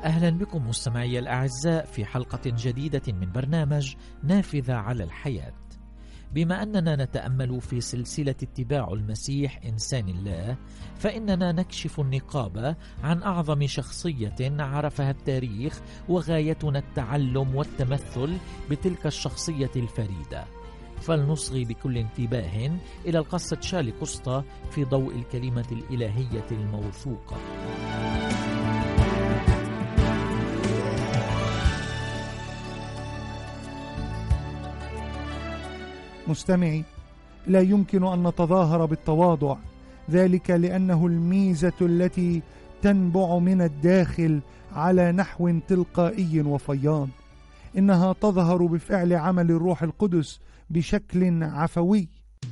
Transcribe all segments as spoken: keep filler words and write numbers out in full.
أهلا بكم مستمعي الأعزاء في حلقة جديدة من برنامج نافذة على الحياة. بما أننا نتأمل في سلسلة اتباع المسيح إنسان الله، فإننا نكشف النقاب عن أعظم شخصية عرفها التاريخ، وغايتنا التعلم والتمثل بتلك الشخصية الفريدة. فلنصغي بكل انتباه إلى القصة شارلي كوستا في ضوء الكلمة الإلهية الموثوقة. مستمعي، لا يمكن أن نتظاهر بالتواضع، ذلك لأنه الميزة التي تنبع من الداخل على نحو تلقائي وفياض. إنها تظهر بفعل عمل الروح القدس بشكل عفوي.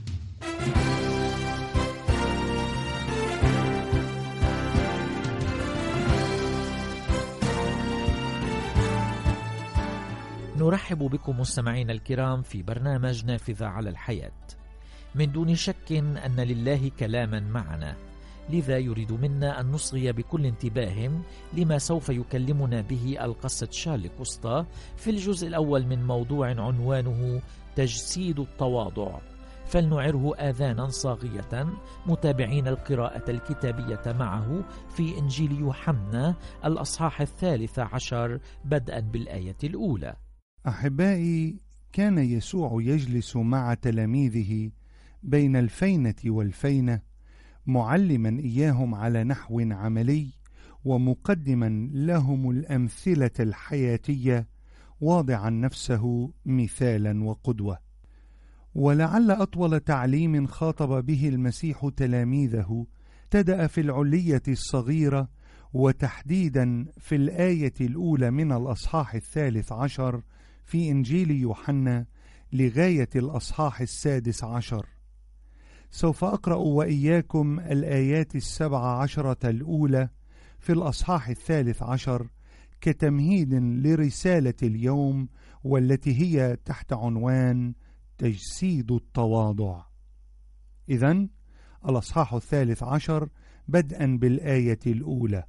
نرحب بكم مستمعينا الكرام في برنامج نافذة على الحياة. من دون شك أن لله كلاما معنا، لذا يريد منا أن نصغي بكل انتباه لما سوف يكلمنا به القصة شارلي كوستا في الجزء الأول من موضوع عنوانه تجسيد التواضع. فلنعره آذانا صاغية متابعين القراءة الكتابية معه في إنجيل يوحنا الأصحاح الثالث عشر بدءا بالآية الأولى. أحبائي، كان يسوع يجلس مع تلاميذه بين الفينة والفينة، معلما إياهم على نحو عملي، ومقدما لهم الأمثلة الحياتية، واضعا نفسه مثالا وقدوة. ولعل أطول تعليم خاطب به المسيح تلاميذه ابتدأ في العلية الصغيرة، وتحديدا في الآية الأولى من الأصحاح الثالث عشر في إنجيل يوحنا لغاية الأصحاح السادس عشر. سوف أقرأ وإياكم الآيات السبع عشرة الأولى في الأصحاح الثالث عشر كتمهيد لرسالة اليوم، والتي هي تحت عنوان تجسيد التواضع. إذن الأصحاح الثالث عشر بدءا بالآية الأولى.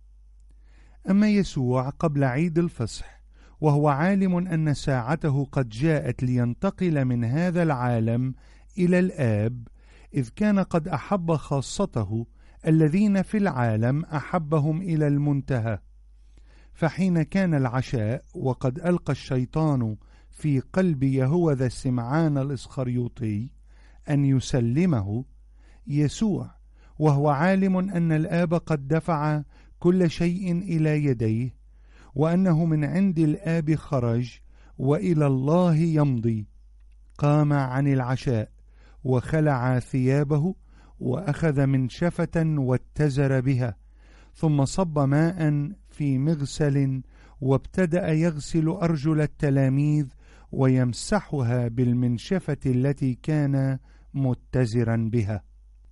أما يسوع قبل عيد الفصح، وهو عالم أن ساعته قد جاءت لينتقل من هذا العالم إلى الآب، إذ كان قد أحب خاصته الذين في العالم أحبهم إلى المنتهى. فحين كان العشاء، وقد ألقى الشيطان في قلب يهوذا سمعان الإسخريوطي أن يسلمه، يسوع وهو عالم أن الآب قد دفع كل شيء إلى يديه، وأنه من عند الآب خرج وإلى الله يمضي، قام عن العشاء وخلع ثيابه، وأخذ منشفة واتزر بها، ثم صب ماء في مغسل، وابتدأ يغسل أرجل التلاميذ ويمسحها بالمنشفة التي كان متزرا بها.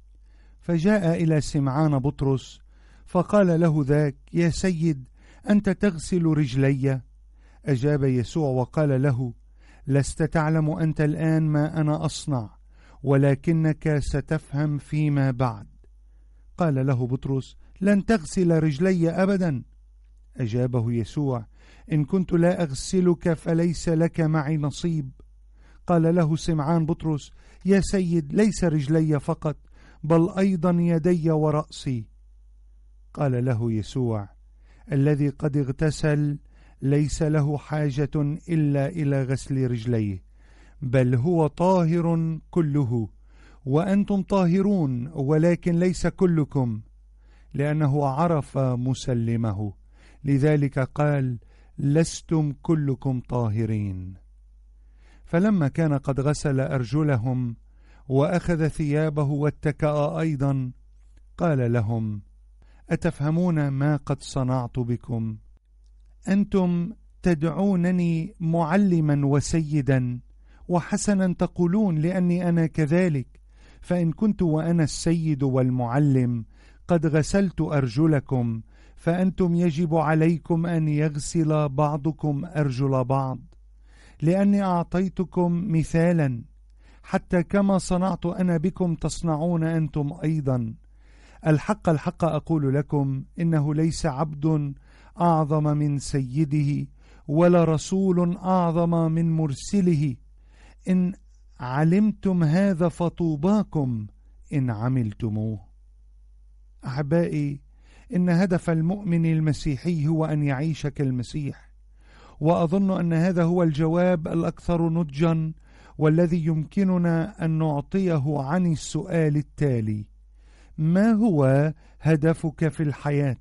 فجاء إلى سمعان بطرس فقال له ذاك: يا سيد، أنت تغسل رجلي؟ أجاب يسوع وقال له: لست تعلم أنت الآن ما أنا أصنع، ولكنك ستفهم فيما بعد. قال له بطرس: لن تغسل رجلي أبدا. أجابه يسوع: إن كنت لا أغسلك فليس لك معي نصيب. قال له سمعان بطرس: يا سيد، ليس رجلي فقط، بل أيضا يدي ورأسي. قال له يسوع: الذي قد اغتسل ليس له حاجة إلا إلى غسل رجليه، بل هو طاهر كله. وأنتم طاهرون، ولكن ليس كلكم، لأنه عرف مسلمه، لذلك قال: لستم كلكم طاهرين. فلما كان قد غسل أرجلهم وأخذ ثيابه واتكأ أيضا، قال لهم: أتفهمون ما قد صنعت بكم؟ أنتم تدعونني معلما وسيدا، وحسنا تقولون، لأني أنا كذلك. فإن كنت وأنا السيد والمعلم قد غسلت أرجلكم، فأنتم يجب عليكم أن يغسل بعضكم أرجل بعض، لأني أعطيتكم مثالا، حتى كما صنعت أنا بكم تصنعون أنتم أيضا. الحق الحق أقول لكم إنه ليس عبد أعظم من سيده ولا رسول أعظم من مرسله. إن علمتم هذا فطوباكم إن عملتموه. أحبائي، إن هدف المؤمن المسيحي هو أن يعيش كالمسيح، وأظن أن هذا هو الجواب الأكثر نضجا والذي يمكننا أن نعطيه عن السؤال التالي: ما هو هدفك في الحياة؟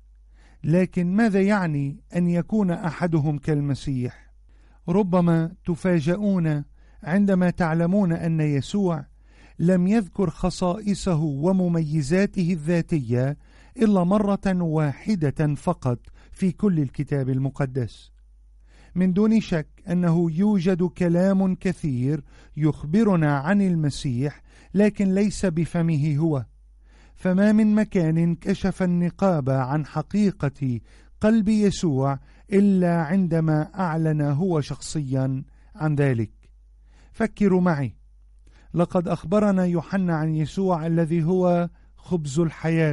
لكن ماذا يعني أن يكون أحدهم كالمسيح؟ ربما تفاجؤون عندما تعلمون أن يسوع لم يذكر خصائصه ومميزاته الذاتية إلا مرة واحدة فقط في كل الكتاب المقدس. من دون شك أنه يوجد كلام كثير يخبرنا عن المسيح، لكن ليس بفمه هو. فما من مكان كشف النقاب عن حقيقة قلب يسوع إلا عندما أعلن هو شخصيا عن ذلك. فكروا معي، لقد أخبرنا يوحنا عن يسوع الذي هو خبز الحياة،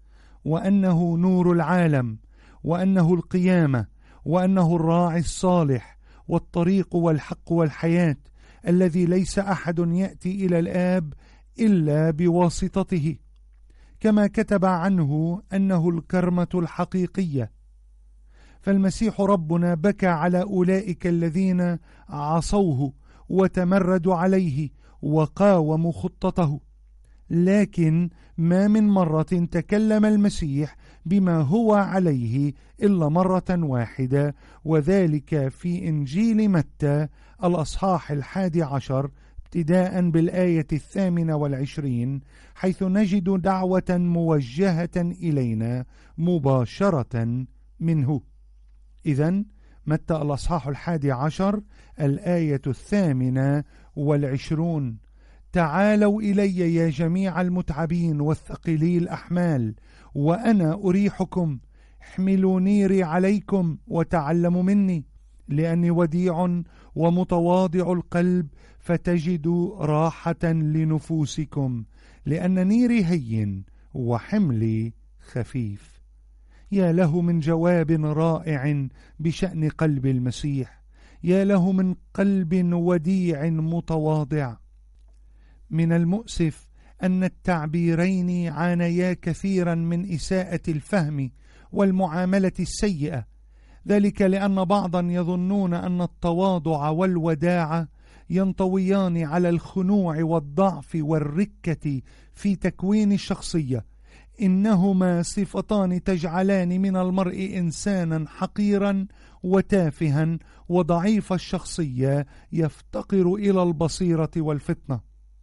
وأنه نور العالم، وأنه القيامة، وأنه الراعي الصالح والطريق والحق والحياة، الذي ليس أحد يأتي إلى الآب إلا بواسطته، كما كتب عنه أنه الكرمة الحقيقية. فالمسيح ربنا بكى على أولئك الذين عصوه وتمردوا عليه وقاوموا خطته، لكن ما من مرة تكلم المسيح بما هو عليه إلا مرة واحدة، وذلك في إنجيل متى الأصحاح الحادي عشر ابتداء بالآية الثامنة والعشرين، حيث نجد دعوة موجهة إلينا مباشرة منه. إذن متى الأصحاح الحادي عشر الآية الثامنة والعشرون: تعالوا إلي يا جميع المتعبين والثقلي الأحمال وأنا أريحكم، احملوا نيري عليكم وتعلموا مني، لأني وديع ومتواضع القلب فتجدوا راحة لنفوسكم، لأن نيري هين وحملي خفيف. يا له من جواب رائع بشأن قلب المسيح، يا له من قلب وديع متواضع. من المؤسف أن التعبيرين عانيا كثيرا من إساءة الفهم والمعاملة السيئة، ذلك لأن بعضا يظنون أن التواضع والوداعة ينطويان على الخنوع والضعف والركة في تكوين الشخصية. إنهما صفتان تجعلان من المرء إنسانا حقيرا وتافها وضعيف الشخصية يفتقر إلى البصيرة والفطنة.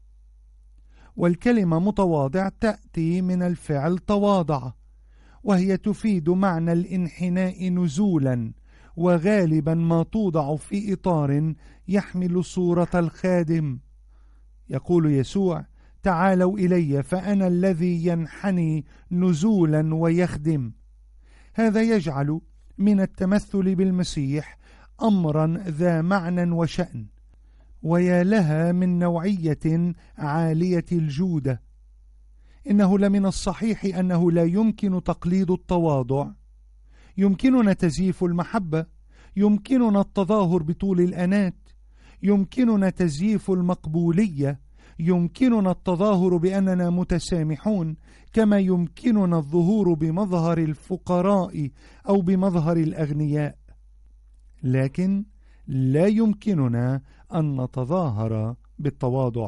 والكلمة متواضع تأتي من الفعل تواضع، وهي تفيد معنى الانحناء نزولا، وغالبا ما توضع في إطار يحمل صورة الخادم. يقول يسوع: تعالوا إلي فأنا الذي ينحني نزولا ويخدم. هذا يجعل من التمثل بالمسيح أمرا ذا معنى وشأن، ويا لها من نوعية عالية الجودة. إنه لمن الصحيح أنه لا يمكن تقليد التواضع، يمكننا تزييف المحبة، يمكننا التظاهر بطول الأنات، يمكننا تزييف المقبولية، يمكننا التظاهر بأننا متسامحون، كما يمكننا الظهور بمظهر الفقراء أو بمظهر الأغنياء، لكن لا يمكننا أن نتظاهر بالتواضع.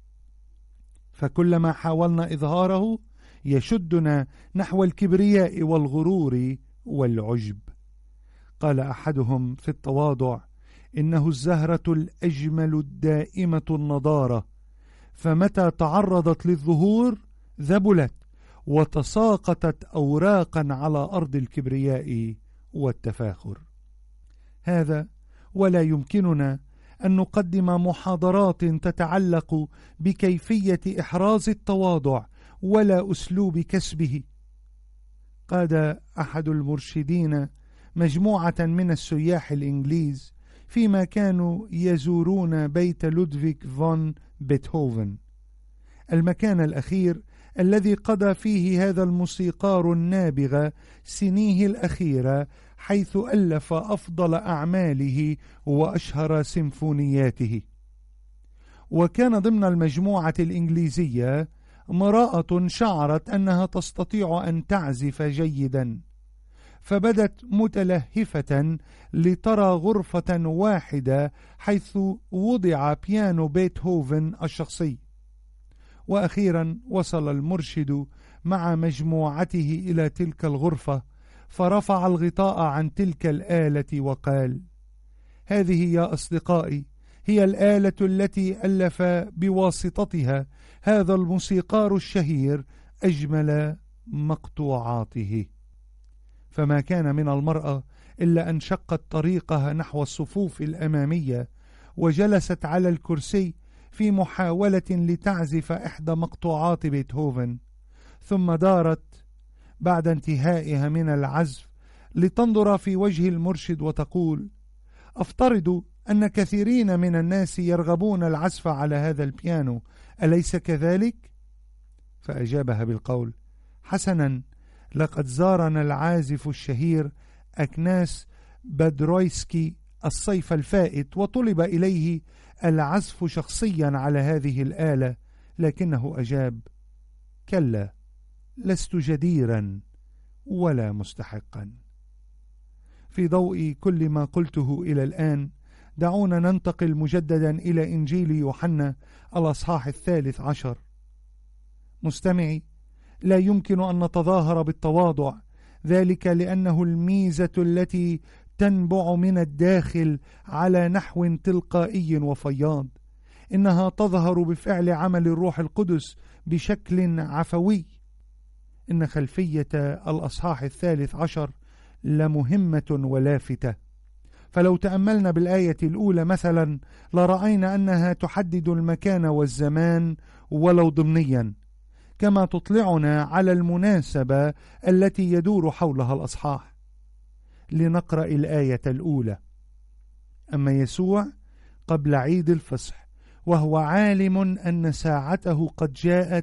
فكلما حاولنا إظهاره يشدنا نحو الكبرياء والغرور والعجب. قال أحدهم في التواضع: إنه الزهرة الأجمل الدائمة النضارة، فمتى تعرضت للظهور ذبلت وتساقطت أوراقا على أرض الكبرياء والتفاخر. هذا ولا يمكننا أن نقدم محاضرات تتعلق بكيفية إحراز التواضع ولا أسلوب كسبه. قاد أحد المرشدين مجموعة من السياح الإنجليز فيما كانوا يزورون بيت لودفيغ فون بيتهوفن، المكان الأخير الذي قضى فيه هذا الموسيقار النابغة سنيه الأخيرة، حيث ألف أفضل أعماله وأشهر سيمفونياته. وكان ضمن المجموعة الإنجليزية امرأة شعرت أنها تستطيع أن تعزف جيدا، فبدت متلهفة لترى غرفة واحدة حيث وضع بيانو بيتهوفن الشخصي. وأخيرا وصل المرشد مع مجموعته إلى تلك الغرفة، فرفع الغطاء عن تلك الآلة وقال: هذه يا أصدقائي هي الآلة التي ألف بواسطتها هذا الموسيقار الشهير أجمل مقطوعاته. فما كان من المرأة إلا أن شقت طريقها نحو الصفوف الأمامية، وجلست على الكرسي في محاولة لتعزف إحدى مقطوعات بيتهوفن، ثم دارت بعد انتهائها من العزف لتنظر في وجه المرشد وتقول: أفترض أن كثيرين من الناس يرغبون العزف على هذا البيانو، أليس كذلك؟ فأجابها بالقول: حسنا، لقد زارنا العازف الشهير أكناس بادرويسكي الصيف الفائت، وطلب إليه العزف شخصيا على هذه الآلة، لكنه أجاب: كلا، لست جديرا ولا مستحقا. في ضوء كل ما قلته إلى الآن، دعونا ننتقل مجددا إلى إنجيل يوحنا الأصحاح الثالث عشر. مستمعي، لا يمكن أن نتظاهر بالتواضع، ذلك لأنه الميزة التي تنبع من الداخل على نحو تلقائي وفياض. إنها تظهر بفعل عمل الروح القدس بشكل عفوي. إن خلفية الأصحاح الثالث عشر لمهمة ولافتة. فلو تأملنا بالآية الأولى مثلا لرأينا أنها تحدد المكان والزمان ولو ضمنيا، كما تطلعنا على المناسبة التي يدور حولها الأصحاح. لنقرأ الآية الأولى: أما يسوع قبل عيد الفصح وهو عالم أن ساعته قد جاءت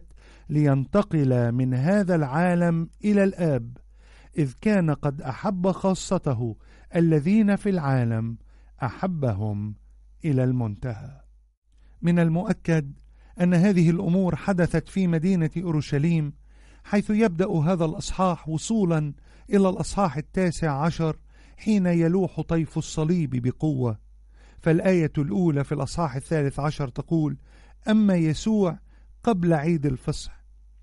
لينتقل من هذا العالم إلى الآب، إذ كان قد أحب خاصته الذين في العالم أحبهم إلى المنتهى. من المؤكد أن هذه الأمور حدثت في مدينة أورشليم، حيث يبدأ هذا الأصحاح وصولا إلى الأصحاح التاسع عشر حين يلوح طيف الصليب بقوة. فالآية الأولى في الأصحاح الثالث عشر تقول: أما يسوع قبل عيد الفصح.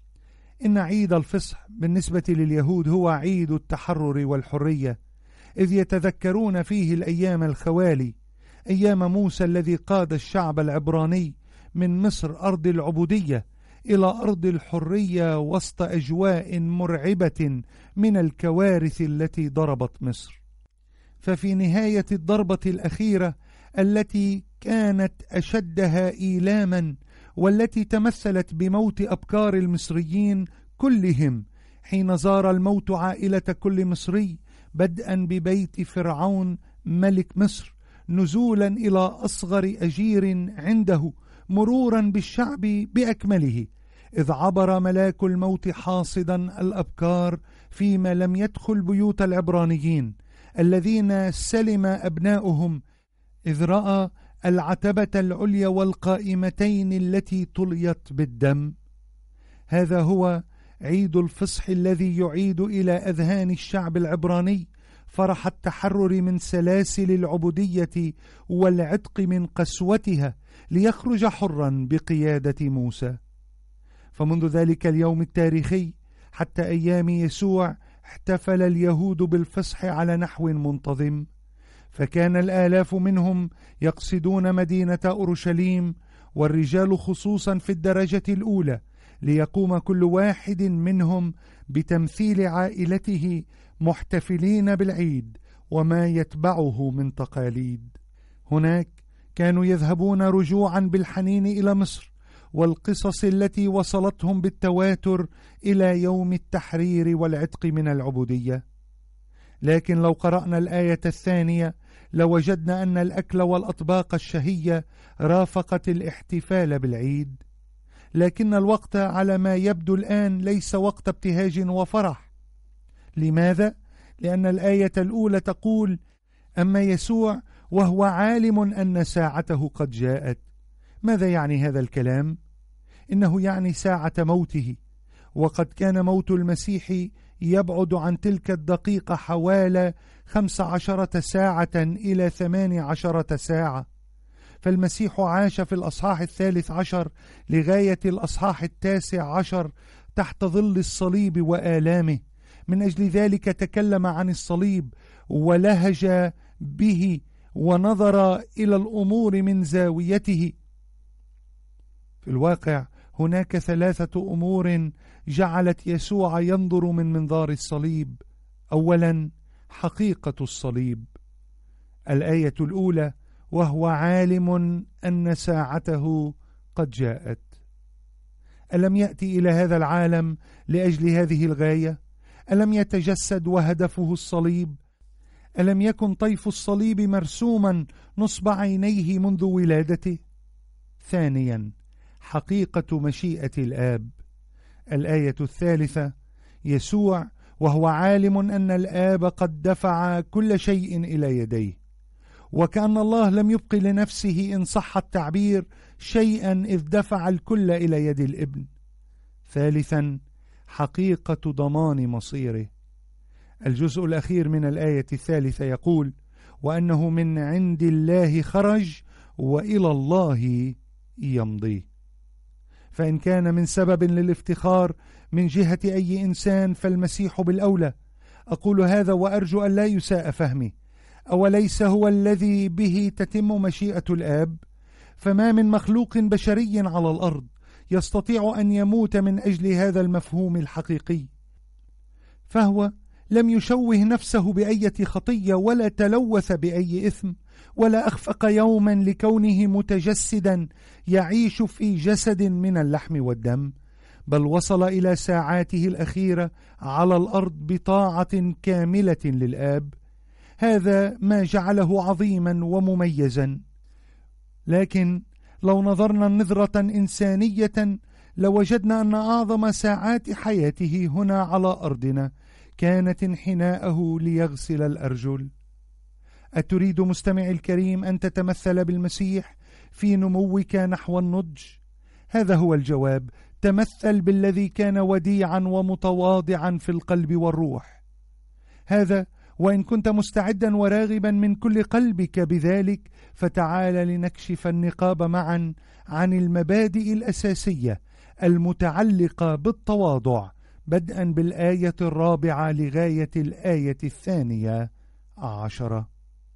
إن عيد الفصح بالنسبة لليهود هو عيد التحرر والحرية، إذ يتذكرون فيه الأيام الخوالي، أيام موسى الذي قاد الشعب العبراني من مصر أرض العبودية إلى أرض الحرية وسط أجواء مرعبة من الكوارث التي ضربت مصر. ففي نهاية الضربة الأخيرة التي كانت أشدها إيلاما، والتي تمثلت بموت أبكار المصريين كلهم، حين زار الموت عائلة كل مصري بدءا ببيت فرعون ملك مصر، نزولا إلى أصغر أجير عنده، مرورا بالشعب بأكمله، إذ عبر ملاك الموت حاصدا الأبكار فيما لم يدخل بيوت العبرانيين الذين سلم أبناؤهم، إذ رأى العتبة العليا والقائمتين التي طليت بالدم. هذا هو عيد الفصح الذي يعيد إلى أذهان الشعب العبراني فرح التحرر من سلاسل العبودية والعتق من قسوتها، ليخرج حرا بقيادة موسى. فمنذ ذلك اليوم التاريخي حتى أيام يسوع احتفل اليهود بالفصح على نحو منتظم، فكان الآلاف منهم يقصدون مدينة أورشليم، والرجال خصوصا في الدرجة الأولى، ليقوم كل واحد منهم بتمثيل عائلته محتفلين بالعيد وما يتبعه من تقاليد. هناك كانوا يذهبون رجوعا بالحنين إلى مصر والقصص التي وصلتهم بالتواتر إلى يوم التحرير والعتق من العبودية. لكن لو قرأنا الآية الثانية لوجدنا أن الأكل والأطباق الشهية رافقت الاحتفال بالعيد، لكن الوقت على ما يبدو الآن ليس وقت ابتهاج وفرح. لماذا؟ لأن الآية الأولى تقول: أما يسوع وهو عالم أن ساعته قد جاءت. ماذا يعني هذا الكلام؟ إنه يعني ساعة موته، وقد كان موت المسيح يبعد عن تلك الدقيقة حوالي خمس عشرة ساعة إلى ثمان عشرة ساعة، فالمسيح عاش في الأصحاح الثالث عشر لغاية الأصحاح التاسع عشر تحت ظل الصليب وآلامه. من أجل ذلك تكلم عن الصليب ولهج به ونظر إلى الأمور من زاويته. في الواقع هناك ثلاثة أمور جعلت يسوع ينظر من منظار الصليب. أولا، حقيقة الصليب. الآية الأولى: وهو عالم أن ساعته قد جاءت. ألم يأتي إلى هذا العالم لأجل هذه الغاية؟ ألم يتجسد وهدفه الصليب؟ ألم يكن طيف الصليب مرسوما نصب عينيه منذ ولادته؟ ثانيا، حقيقة مشيئة الآب. الآية الثالثة: يسوع وهو عالم أن الآب قد دفع كل شيء إلى يديه، وكأن الله لم يبق لنفسه إن صح التعبير شيئا إذ دفع الكل إلى يد الابن. ثالثا، حقيقة ضمان مصيره. الجزء الأخير من الآية الثالثة يقول: وأنه من عند الله خرج وإلى الله يمضي. فإن كان من سبب للافتخار من جهة أي إنسان فالمسيح بالأولى. أقول هذا وأرجو أن لا يساء فهمي. أوليس هو الذي به تتم مشيئة الآب؟ فما من مخلوق بشري على الأرض يستطيع أن يموت من أجل هذا المفهوم الحقيقي، فهو لم يشوه نفسه بأي خطية ولا تلوث بأي إثم، ولا أخفق يوما لكونه متجسدا يعيش في جسد من اللحم والدم، بل وصل إلى ساعاته الأخيرة على الأرض بطاعة كاملة للآب. هذا ما جعله عظيما ومميزا. لكن لو نظرنا نظرة إنسانية لوجدنا أن أعظم ساعات حياته هنا على أرضنا كانت انحناءه ليغسل الأرجل. أتريد مستمعي الكريم أن تتمثل بالمسيح في نموك نحو النضج؟ هذا هو الجواب. تمثل بالذي كان وديعا ومتواضعا في القلب والروح. هذا وإن كنت مستعدا وراغبا من كل قلبك بذلك، فتعال لنكشف النقاب معا عن المبادئ الأساسية المتعلقة بالتواضع، بدءا بالآية الرابعة لغاية الآية الثانية عشرة.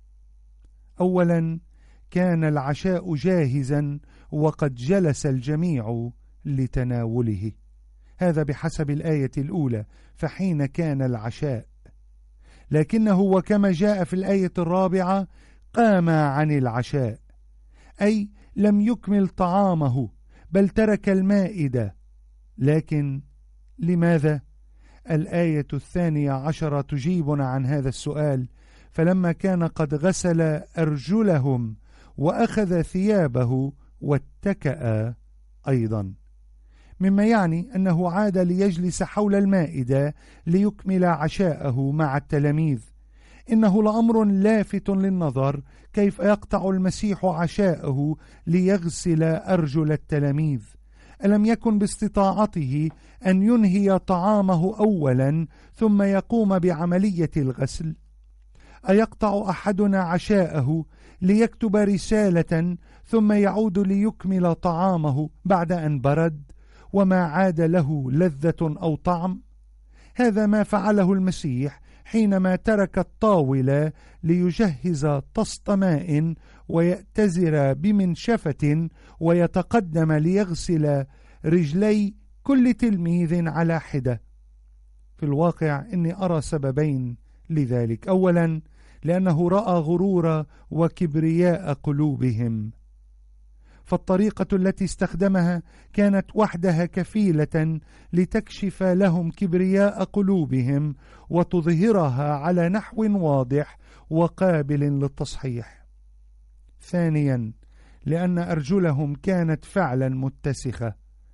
أولا، كان العشاء جاهزا وقد جلس الجميع لتناوله. هذا بحسب الآية الأولى، فحين كان العشاء، لكنه وكما جاء في الآية الرابعة قام عن العشاء، أي لم يكمل طعامه بل ترك المائدة. لكن لماذا؟ الآية الثانية عشرة تجيبنا عن هذا السؤال. فلما كان قد غسل أرجلهم وأخذ ثيابه واتكأ أيضا، مما يعني أنه عاد ليجلس حول المائدة ليكمل عشاءه مع التلاميذ. إنه لأمر لافت للنظر كيف يقطع المسيح عشاءه ليغسل أرجل التلاميذ. ألم يكن باستطاعته أن ينهي طعامه أولا ثم يقوم بعملية الغسل؟ أيقطع أحدنا عشاءه ليكتب رسالة ثم يعود ليكمل طعامه بعد أن برد وما عاد له لذة أو طعم؟ هذا ما فعله المسيح حينما ترك الطاولة ليجهز طست ماء ويأتزر بمنشفة ويتقدم ليغسل رجلي كل تلميذ على حدة. في الواقع إني أرى سببين لذلك. أولا، لأنه رأى غرور وكبرياء قلوبهم، فالطريقة التي استخدمها كانت وحدها كفيلة لتكشف لهم كبرياء قلوبهم وتظهرها على نحو واضح وقابل للتصحيح. ثانيا، لأن أرجلهم كانت فعلا متسخة،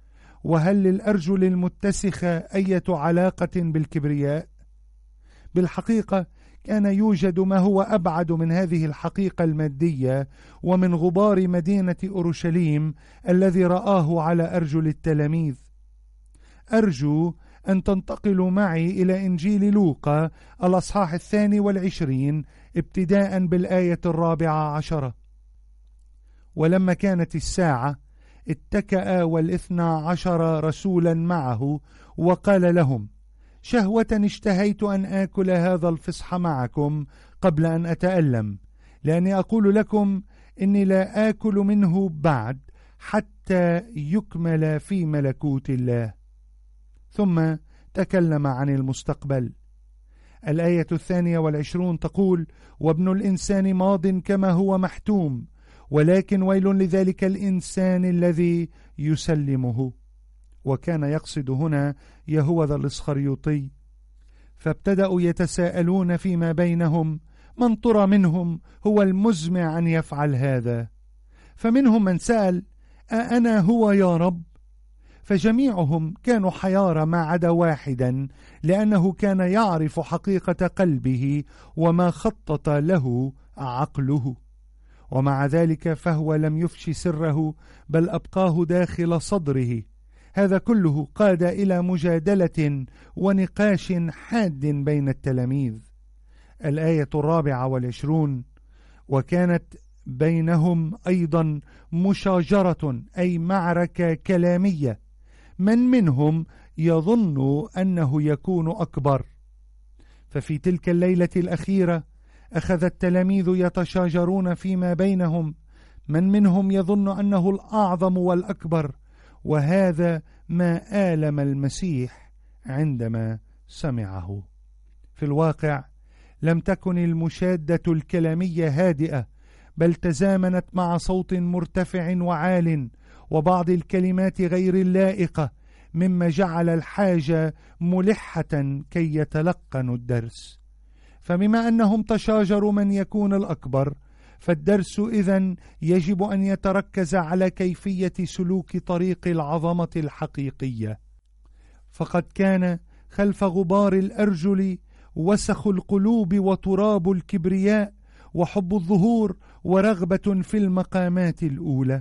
وهل للأرجل المتسخة أية علاقة بالكبرياء؟ بالحقيقة كان يوجد ما هو أبعد من هذه الحقيقة المادية ومن غبار مدينة أورشليم الذي رآه على أرجل التلاميذ. أرجو أن تنتقلوا معي إلى إنجيل لوقا الأصحاح الثاني والعشرين ابتداء بالآية الرابعة عشرة. ولما كانت الساعة اتكأ والاثنى عشر رسولا معه وقال لهم: شهوة اشتهيت أن آكل هذا الفصح معكم قبل أن أتألم، لأني أقول لكم إني لا آكل منه بعد حتى يكمل في ملكوت الله. ثم تكلم عن المستقبل. الآية الثانية والعشرون تقول: وابن الإنسان ماض كما هو محتوم، ولكن ويل لذلك الإنسان الذي يسلمه. وكان يقصد هنا يهوذا الإسخريوطي. فابتدأوا يتساءلون فيما بينهم: من ترى منهم هو المزمع أن يفعل هذا؟ فمنهم من سأل: أأنا هو يا رب؟ فجميعهم كانوا حيارى ما عدا واحدا، لأنه كان يعرف حقيقة قلبه وما خطط له عقله، ومع ذلك فهو لم يفش سره بل أبقاه داخل صدره. هذا كله قاد إلى مجادلة ونقاش حاد بين التلاميذ. الآية الرابعة والعشرون: وكانت بينهم أيضا مشاجرة، أي معركة كلامية، من منهم يظن أنه يكون أكبر. ففي تلك الليلة الأخيرة أخذ التلاميذ يتشاجرون فيما بينهم، من منهم يظن أنه الأعظم والأكبر، وهذا ما آلم المسيح عندما سمعه. في الواقع لم تكن المشادة الكلامية هادئة، بل تزامنت مع صوت مرتفع وعال وبعض الكلمات غير اللائقة، مما جعل الحاجة ملحة كي يتلقنوا الدرس. فبما أنهم تشاجروا من يكون الأكبر، فالدرس إذن يجب أن يتركز على كيفية سلوك طريق العظمة الحقيقية. فقد كان خلف غبار الأرجل وسخ القلوب وتراب الكبرياء وحب الظهور ورغبة في المقامات الأولى.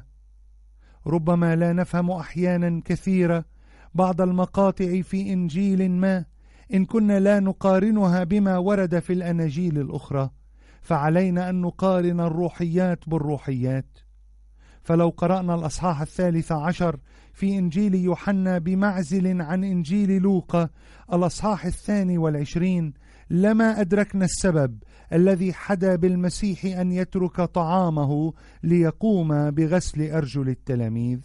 ربما لا نفهم أحيانا كثيرة بعض المقاطع في إنجيل ما إن كنا لا نقارنها بما ورد في الأناجيل الأخرى، فعلينا أن نقارن الروحيات بالروحيات. فلو قرأنا الأصحاح الثالث عشر في إنجيل يوحنا بمعزل عن إنجيل لوقا الأصحاح الثاني والعشرين، لما أدركنا السبب الذي حدا بالمسيح أن يترك طعامه ليقوم بغسل أرجل التلاميذ.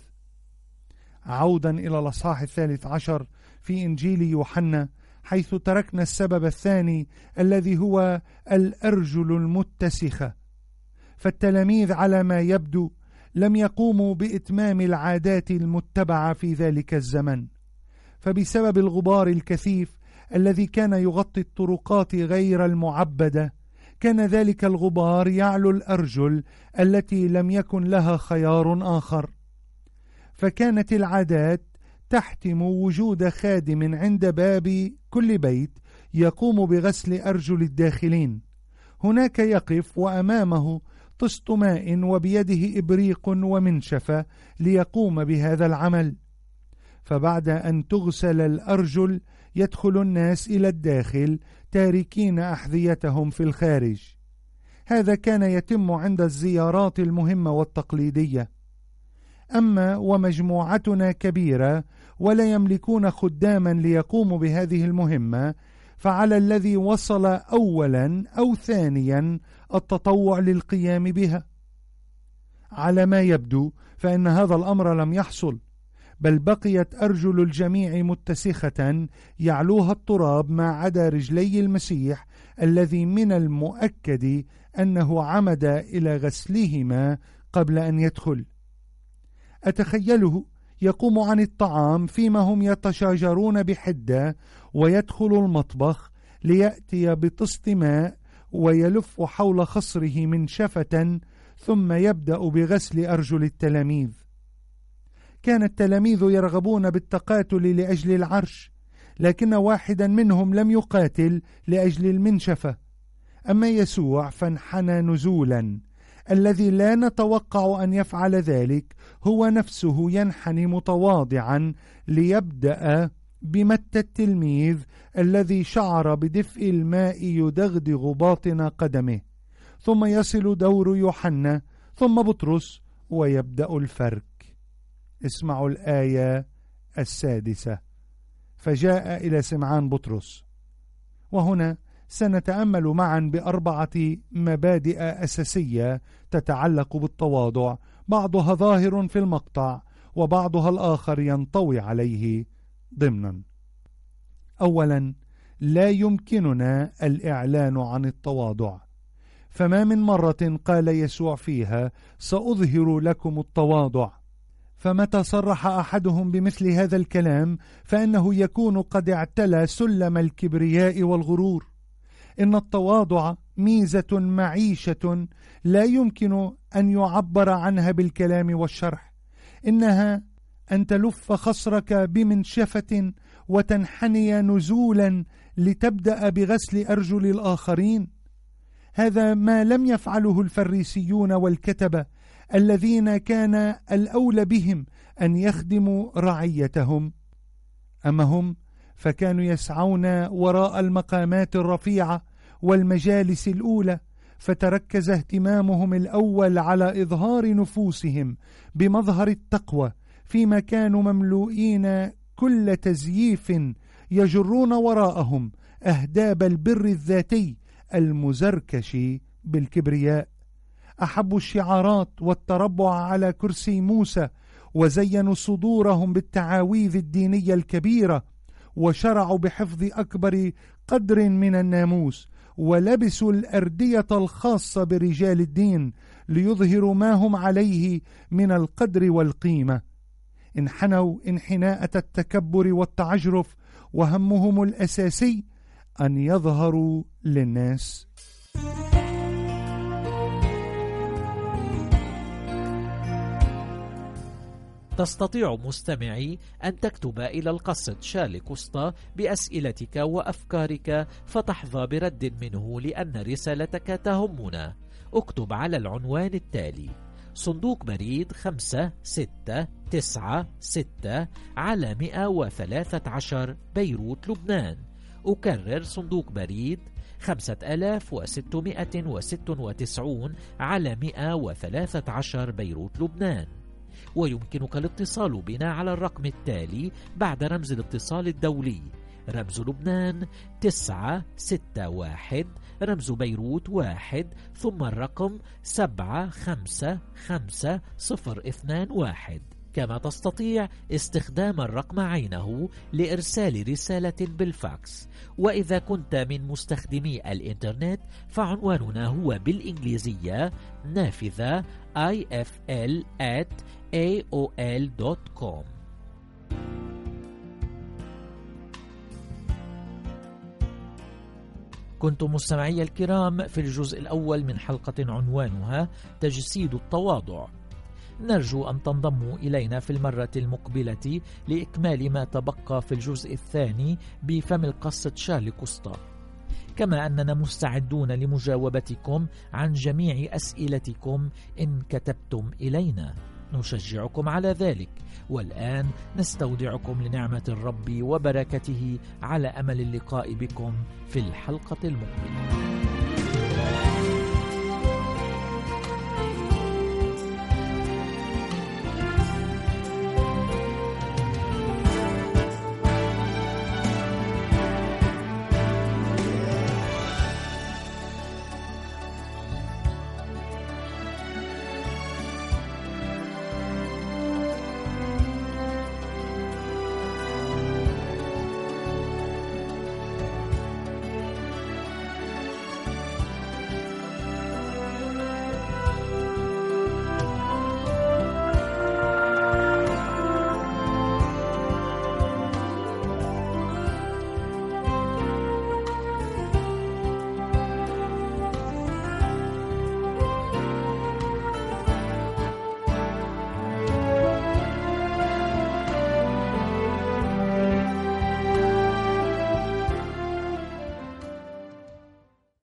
عودا إلى الأصحاح الثالث عشر في إنجيل يوحنا، حيث تركنا السبب الثاني الذي هو الأرجل المتسخة. فالتلاميذ على ما يبدو لم يقوموا بإتمام العادات المتبعة في ذلك الزمن، فبسبب الغبار الكثيف الذي كان يغطي الطرقات غير المعبدة، كان ذلك الغبار يعلو الأرجل التي لم يكن لها خيار آخر. فكانت العادات تحتم وجود خادم عند باب كل بيت يقوم بغسل أرجل الداخلين. هناك يقف وأمامه طست ماء وبيده إبريق ومنشفة ليقوم بهذا العمل. فبعد أن تغسل الأرجل يدخل الناس إلى الداخل تاركين أحذيتهم في الخارج. هذا كان يتم عند الزيارات المهمة والتقليدية. أما ومجموعتنا كبيرة ولا يملكون خداما ليقوموا بهذه المهمة، فعلى الذي وصل أولا أو ثانيا التطوع للقيام بها. على ما يبدو فإن هذا الأمر لم يحصل، بل بقيت أرجل الجميع متسخة يعلوها التراب ما عدا رجلي المسيح الذي من المؤكد أنه عمد إلى غسلهما قبل أن يدخل. أتخيله يقوم عن الطعام فيما هم يتشاجرون بحدة، ويدخل المطبخ ليأتي بطست ماء ويلف حول خصره منشفة، ثم يبدأ بغسل أرجل التلاميذ. كان التلاميذ يرغبون بالتقاتل لأجل العرش، لكن واحدا منهم لم يقاتل لأجل المنشفة. أما يسوع فانحنى نزولا. الذي لا نتوقع أن يفعل ذلك هو نفسه ينحني متواضعا ليبدأ بمتى التلميذ الذي شعر بدفء الماء يدغدغ باطن قدمه، ثم يصل دور يوحنا ثم بطرس ويبدأ الفرك. اسمعوا الآية السادسة: فجاء إلى سمعان بطرس. وهنا سنتأمل معا بأربعة مبادئ أساسية تتعلق بالتواضع، بعضها ظاهر في المقطع وبعضها الآخر ينطوي عليه ضمنا. أولا، لا يمكننا الإعلان عن التواضع، فما من مرة قال يسوع فيها سأظهر لكم التواضع، فمتى صرح أحدهم بمثل هذا الكلام فإنه يكون قد اعتلى سلم الكبرياء والغرور. إن التواضع ميزة معيشة لا يمكن أن يعبر عنها بالكلام والشرح. إنها أن تلف خصرك بمنشفة وتنحني نزولا لتبدأ بغسل أرجل الآخرين. هذا ما لم يفعله الفريسيون والكتبة الذين كان الأولى بهم أن يخدموا رعيتهم. أما هم فكانوا يسعون وراء المقامات الرفيعة والمجالس الأولى، فتركز اهتمامهم الأول على إظهار نفوسهم بمظهر التقوى، فيما كانوا مملوئين كل تزييف يجرون وراءهم أهداب البر الذاتي المزركش بالكبرياء. أحبوا الشعارات والتربع على كرسي موسى، وزينوا صدورهم بالتعاويذ الدينية الكبيرة، وشرعوا بحفظ أكبر قدر من الناموس، ولبسوا الأردية الخاصة برجال الدين ليظهروا ما هم عليه من القدر والقيمة. انحنوا انحناءة التكبر والتعجرف، وهمهم الأساسي أن يظهروا للناس. تستطيع مستمعي أن تكتب إلى القصة شارلي كوستا بأسئلتك وأفكارك فتحظى برد منه، لأن رسالتك تهمنا. اكتب على العنوان التالي: صندوق بريد خمسة ستة تسعة ستة على مئة وثلاثة عشر بيروت لبنان. أكرر: صندوق بريد خمسة آلاف وستمائة وستة وتسعين على مئة وثلاثة عشر بيروت لبنان. ويمكنك الاتصال بنا على الرقم التالي بعد رمز الاتصال الدولي: رمز لبنان تسعة ستة واحد، رمز بيروت واحد، ثم الرقم سبعة خمسة خمسة صفر اثنان واحد. كما تستطيع استخدام الرقم عينه لإرسال رسالة بالفاكس. وإذا كنت من مستخدمي الإنترنت فعنواننا هو بالإنجليزية نافذة آي إف إل آت إيه أو إل دوت كوم. كنتم مستمعي الكرام في الجزء الأول من حلقة عنوانها تجسيد التواضع. نرجو أن تنضموا إلينا في المرة المقبلة لإكمال ما تبقى في الجزء الثاني بفم القصة شارلي كوستا، كما أننا مستعدون لمجاوبتكم عن جميع أسئلتكم إن كتبتم إلينا. نشجعكم على ذلك. والآن نستودعكم لنعمة الرب وبركته على أمل اللقاء بكم في الحلقة المقبلة.